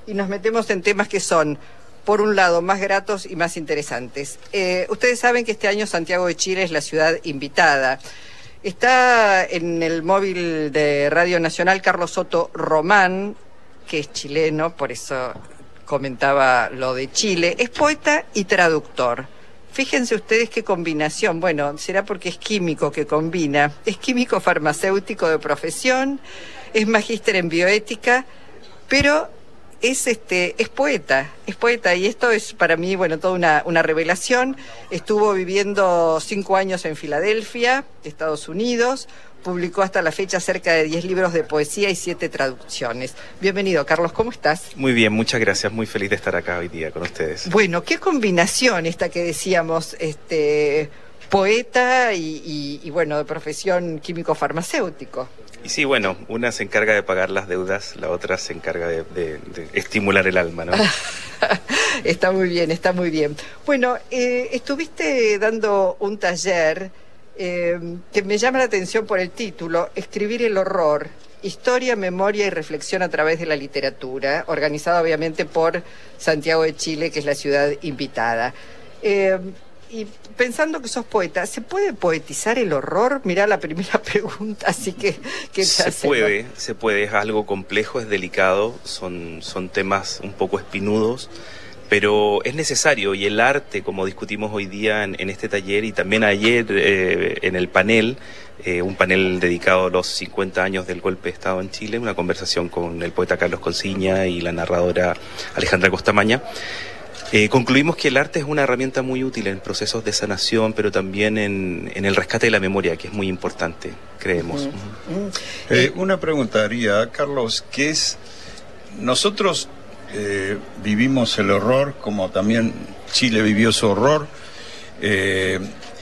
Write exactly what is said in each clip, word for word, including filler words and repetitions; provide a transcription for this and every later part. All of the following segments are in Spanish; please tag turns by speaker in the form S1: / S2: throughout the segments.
S1: y nos metemos en temas que son, por un lado, más gratos y más interesantes. Eh, ustedes saben que este año Santiago de Chile es la ciudad invitada. Está en el móvil de Radio Nacional Carlos Soto Román, que es chileno, por eso comentaba lo de Chile. Es poeta y traductor. Fíjense ustedes qué combinación. Bueno, será porque es químico que combina. Es químico farmacéutico de profesión, es magíster en bioética, pero es este es poeta, es poeta, y esto es para mí, bueno, toda una, una revelación. Estuvo viviendo cinco años en Filadelfia, Estados Unidos, publicó hasta la fecha cerca de diez libros de poesía y siete traducciones. Bienvenido, Carlos, ¿cómo estás?
S2: Muy bien, muchas gracias, muy feliz de estar acá hoy día con ustedes.
S1: Bueno, qué combinación esta que decíamos, este poeta y, y, y bueno, de profesión químico farmacéutico.
S2: Y sí, bueno, una se encarga de pagar las deudas, la otra se encarga de, de, de estimular el alma, ¿no?
S1: Está muy bien, está muy bien. Bueno, eh, estuviste dando un taller eh, que me llama la atención por el título, Escribir el horror, historia, memoria y reflexión a través de la literatura, organizado obviamente por Santiago de Chile, que es la ciudad invitada. Eh, Y pensando que sos poeta, ¿se puede poetizar el horror? Mirá la primera pregunta, así que... que
S2: se puede, ¿no? Se puede, es algo complejo, es delicado, son, son temas un poco espinudos, pero es necesario, y el arte, como discutimos hoy día en, en este taller y también ayer eh, en el panel, eh, un panel dedicado a los cincuenta años del golpe de Estado en Chile, una conversación con el poeta Carlos Consiña y la narradora Alejandra Costamaña. Eh, concluimos que el arte es una herramienta muy útil en procesos de sanación, pero también en, en el rescate de la memoria, que es muy importante, creemos.
S3: Uh-huh. Uh-huh. Eh, una pregunta haría, Carlos, que es, nosotros eh, vivimos el horror, como también Chile vivió su horror, eh,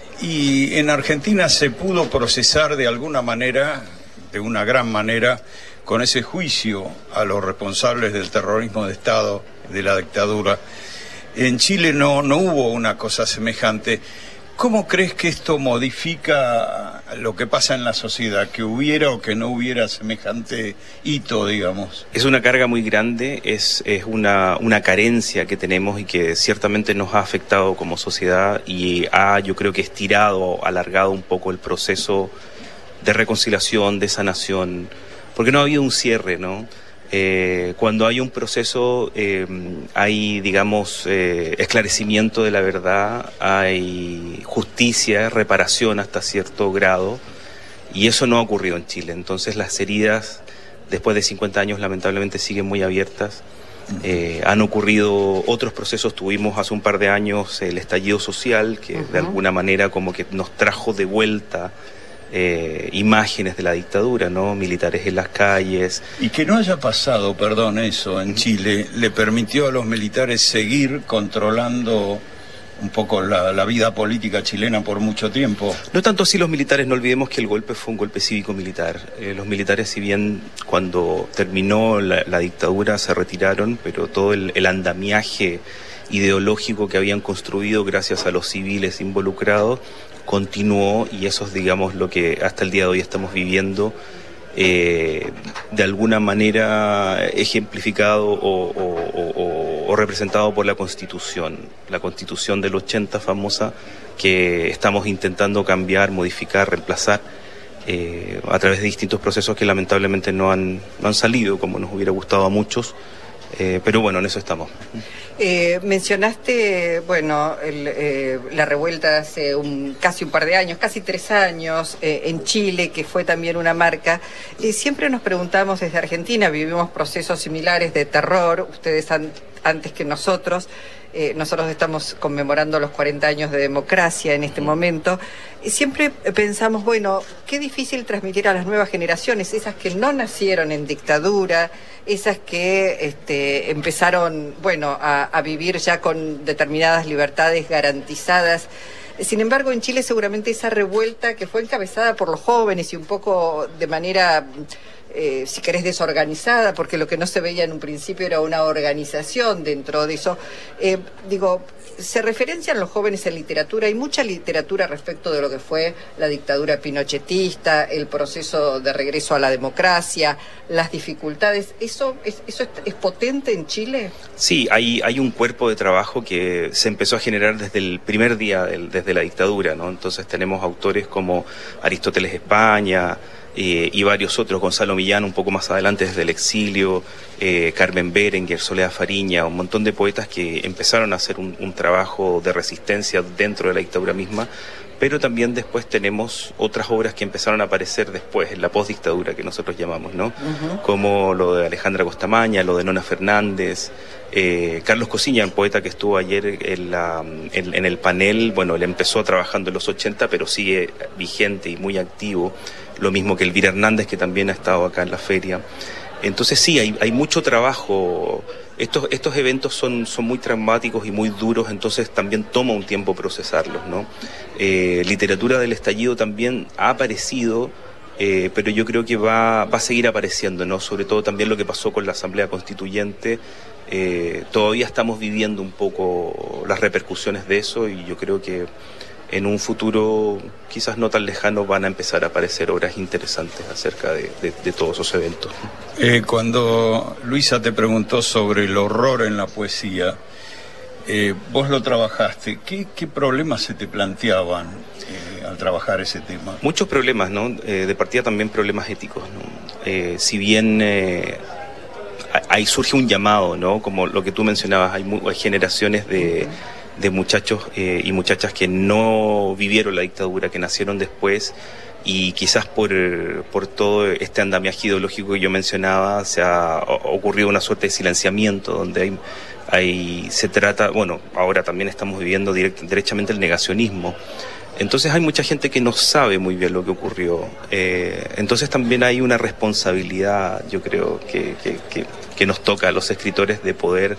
S3: y en Argentina se pudo procesar de alguna manera, de una gran manera, con ese juicio a los responsables del terrorismo de Estado, de la dictadura. En Chile no, no hubo una cosa semejante. ¿Cómo crees que esto modifica lo que pasa en la sociedad? ¿Que hubiera o que no hubiera semejante hito, digamos?
S2: Es una carga muy grande, es, es una, una carencia que tenemos y que ciertamente nos ha afectado como sociedad y ha, yo creo que estirado, alargado un poco el proceso de reconciliación, de sanación, porque no ha habido un cierre, ¿no? Eh, cuando hay un proceso, eh, hay, digamos, eh, esclarecimiento de la verdad, hay justicia, reparación hasta cierto grado, y eso no ha ocurrido en Chile. Entonces las heridas, después de cincuenta años, lamentablemente siguen muy abiertas. Eh, han ocurrido otros procesos, tuvimos hace un par de años el estallido social, que uh-huh. de alguna manera como que nos trajo de vuelta Eh, imágenes de la dictadura, ¿no? Militares en las calles.
S3: Y que no haya pasado, perdón, eso en Chile, le permitió a los militares seguir controlando un poco la, la vida política chilena por mucho tiempo.
S2: No tanto así los militares, no olvidemos que el golpe fue un golpe cívico-militar. Eh, los militares, si bien cuando terminó la, la dictadura se retiraron, pero todo el, el andamiaje ideológico que habían construido gracias a los civiles involucrados continuó, y eso es, digamos, lo que hasta el día de hoy estamos viviendo, eh, de alguna manera ejemplificado o, o, o, o representado por la Constitución, la Constitución del ochenta famosa, que estamos intentando cambiar, modificar, reemplazar eh, a través de distintos procesos que lamentablemente no han, no han salido como nos hubiera gustado a muchos. Eh, pero bueno, en eso estamos.
S1: Eh, mencionaste, bueno, el, eh, la revuelta hace un, casi un par de años, casi tres años, eh, en Chile, que fue también una marca. Eh, siempre nos preguntamos desde Argentina, vivimos procesos similares de terror, ustedes han, antes que nosotros. Eh, nosotros estamos conmemorando los cuarenta años de democracia en este momento, y siempre pensamos, bueno, qué difícil transmitir a las nuevas generaciones, esas que no nacieron en dictadura, esas que este, empezaron, bueno, a, a vivir ya con determinadas libertades garantizadas. Sin embargo, en Chile seguramente esa revuelta que fue encabezada por los jóvenes y un poco de manera eh, si querés, desorganizada, porque lo que no se veía en un principio era una organización dentro de eso. Eh, digo, se referencian los jóvenes en literatura, hay mucha literatura respecto de lo que fue la dictadura pinochetista, el proceso de regreso a la democracia, las dificultades. ¿Eso es, eso es, es potente en Chile?
S2: Sí, hay, hay un cuerpo de trabajo que se empezó a generar desde el primer día, del, desde la dictadura, ¿no? Entonces tenemos autores como Aristóteles España, Eh, y varios otros, Gonzalo Millán un poco más adelante desde el exilio, eh, Carmen Berenguer, Soledad Fariña, un montón de poetas que empezaron a hacer un, un trabajo de resistencia dentro de la dictadura misma, pero también después tenemos otras obras que empezaron a aparecer después, en la postdictadura que nosotros llamamos, ¿no? Uh-huh. Como lo de Alejandra Costamaña, lo de Nona Fernández, eh, Carlos Cosiña, el poeta que estuvo ayer en, la, en, en el panel, bueno, él empezó trabajando en los ochenta, pero sigue vigente y muy activo. Lo mismo que Elvira Hernández, que también ha estado acá en la feria. Entonces sí, hay, hay mucho trabajo. Estos, estos eventos son, son muy traumáticos y muy duros, entonces también toma un tiempo procesarlos, ¿no? Eh, literatura del estallido también ha aparecido, eh, pero yo creo que va, va a seguir apareciendo, ¿no? Sobre todo también lo que pasó con la Asamblea Constituyente. Eh, todavía estamos viviendo un poco las repercusiones de eso y yo creo que en un futuro quizás no tan lejano van a empezar a aparecer obras interesantes acerca de, de, de todos esos eventos.
S3: Eh, cuando Luisa te preguntó sobre el horror en la poesía, eh, vos lo trabajaste, ¿qué, qué problemas se te planteaban eh, al trabajar ese tema?
S2: Muchos problemas, ¿no? Eh, de partida también problemas éticos, ¿no? Eh, si bien eh, ahí surge un llamado, ¿no? Como lo que tú mencionabas, hay, hay generaciones de... de muchachos eh, y muchachas que no vivieron la dictadura, que nacieron después y quizás por, por todo este andamiaje ideológico que yo mencionaba se ha ocurrido una suerte de silenciamiento donde hay, hay se trata, bueno, ahora también estamos viviendo direct, derechamente el negacionismo. Entonces hay mucha gente que no sabe muy bien lo que ocurrió. Eh, entonces también hay una responsabilidad, yo creo, que, que, que, que nos toca a los escritores de poder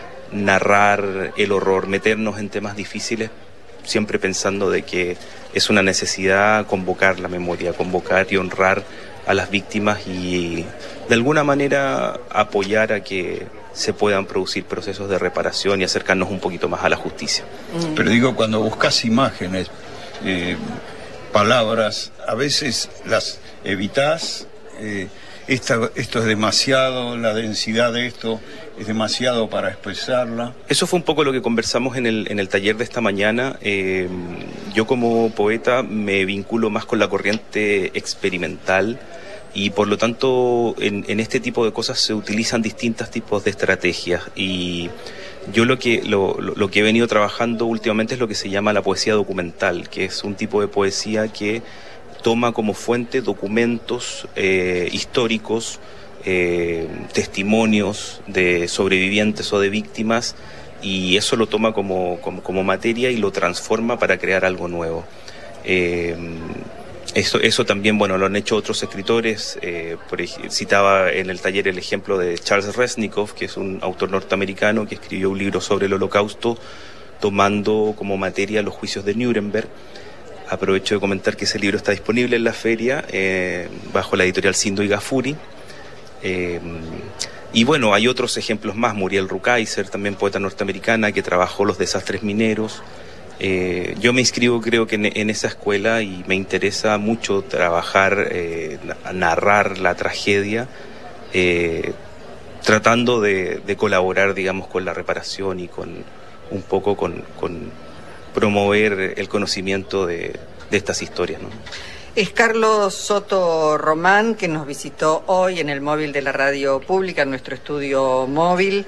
S2: narrar el horror, meternos en temas difíciles, siempre pensando de que es una necesidad convocar la memoria, convocar y honrar a las víctimas y de alguna manera apoyar a que se puedan producir procesos de reparación y acercarnos un poquito más a la justicia.
S3: Pero digo, cuando buscas imágenes, eh, palabras, a veces las evitás, eh, esta, esto es demasiado, la densidad de esto es demasiado para expresarla.
S2: Eso fue un poco lo que conversamos en el, en el taller de esta mañana. Eh, yo como poeta me vinculo más con la corriente experimental y por lo tanto en, en este tipo de cosas se utilizan distintos tipos de estrategias y yo lo que, lo, lo, lo que he venido trabajando últimamente es lo que se llama la poesía documental, que es un tipo de poesía que toma como fuente documentos eh, históricos, eh, testimonios de sobrevivientes o de víctimas, y eso lo toma como, como, como materia y lo transforma para crear algo nuevo. Eh, eso, eso también, bueno, lo han hecho otros escritores. Eh, por ej- citaba en el taller el ejemplo de Charles Resnicoff, que es un autor norteamericano que escribió un libro sobre el Holocausto, tomando como materia los juicios de Nuremberg. Aprovecho de comentar que ese libro está disponible en la feria, eh, bajo la editorial Sindo y Gafuri. Eh, y bueno, hay otros ejemplos más. Muriel Rukeyser, también poeta norteamericana, que trabajó los desastres mineros. Eh, yo me inscribo, creo que en, en esa escuela, y me interesa mucho trabajar, eh, narrar la tragedia, eh, tratando de, de colaborar, digamos, con la reparación y con un poco con... con promover el conocimiento de, de estas historias, ¿no?
S1: Es Carlos Soto Román, que nos visitó hoy en el móvil de la radio pública, en nuestro estudio móvil.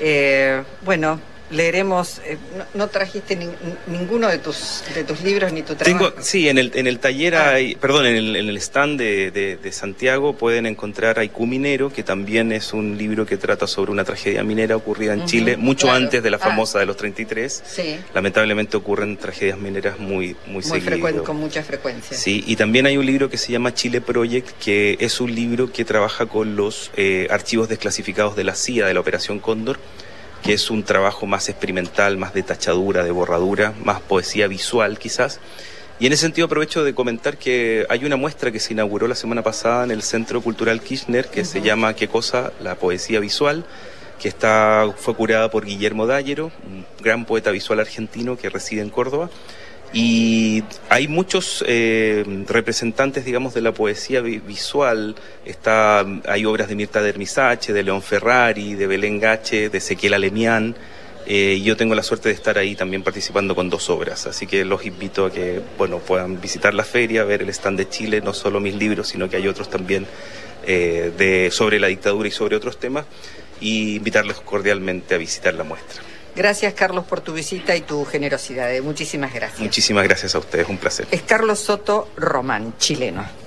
S1: Eh, bueno, leeremos, eh, no, no trajiste ni, ninguno de tus de tus libros ni tu trabajo.
S2: Tengo, sí, en el, en el taller,
S1: ah.
S2: hay, perdón, en el, en el stand de, de, de Santiago pueden encontrar Haiku Minero, que también es un libro que trata sobre una tragedia minera ocurrida en uh-huh, Chile, mucho claro. antes de la famosa ah. de los treinta y tres.
S1: Sí.
S2: Lamentablemente ocurren tragedias mineras muy, muy, muy seguido.
S1: Frecu- con mucha frecuencia.
S2: Sí, y también hay un libro que se llama Chile Project, que es un libro que trabaja con los eh, archivos desclasificados de la C I A, de la Operación Cóndor, que es un trabajo más experimental, más de tachadura, de borradura, más poesía visual quizás, Y en ese sentido aprovecho de comentar que hay una muestra que se inauguró la semana pasada en el Centro Cultural Kirchner que uh-huh. se llama ¿Qué cosa? La poesía visual, que está, fue curada por Guillermo Dallero, un gran poeta visual argentino que reside en Córdoba. Y hay muchos eh, representantes, digamos, de la poesía vi- visual. Está, hay obras de Mirta Dermisache, de León Ferrari, de Belén Gache, de Ezequiel Alemián. Eh, yo tengo la suerte de estar ahí también participando con dos obras, así que los invito a que bueno puedan visitar la feria, ver el stand de Chile, no solo mis libros, sino que hay otros también eh, de sobre la dictadura y sobre otros temas, y invitarlos cordialmente a visitar la muestra.
S1: Gracias, Carlos, por tu visita y tu generosidad. Muchísimas gracias.
S2: Muchísimas gracias a ustedes, un placer.
S1: Es Carlos Soto Román, chileno.